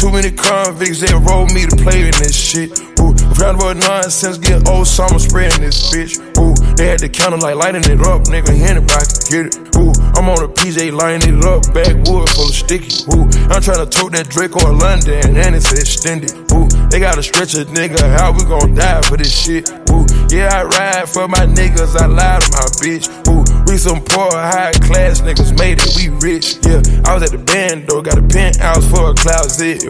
Too many convicts that rolled me to play in this shit. Ooh, round about nonsense, get old summer spreading this bitch. Ooh, they had the counter like lighting it up, nigga, anybody can get it. Ooh, I'm on a PJ lining it up, backwood full of sticky. Ooh, I'm tryna tote that Drake or London, and it's extended. Ooh, they gotta stretch a nigga, how we gon' die for this shit? Ooh, yeah, I ride for my niggas, I lie to my bitch. Ooh, we some poor, high class niggas made it, we rich. Yeah, I was at the band though, got a penthouse for a closet.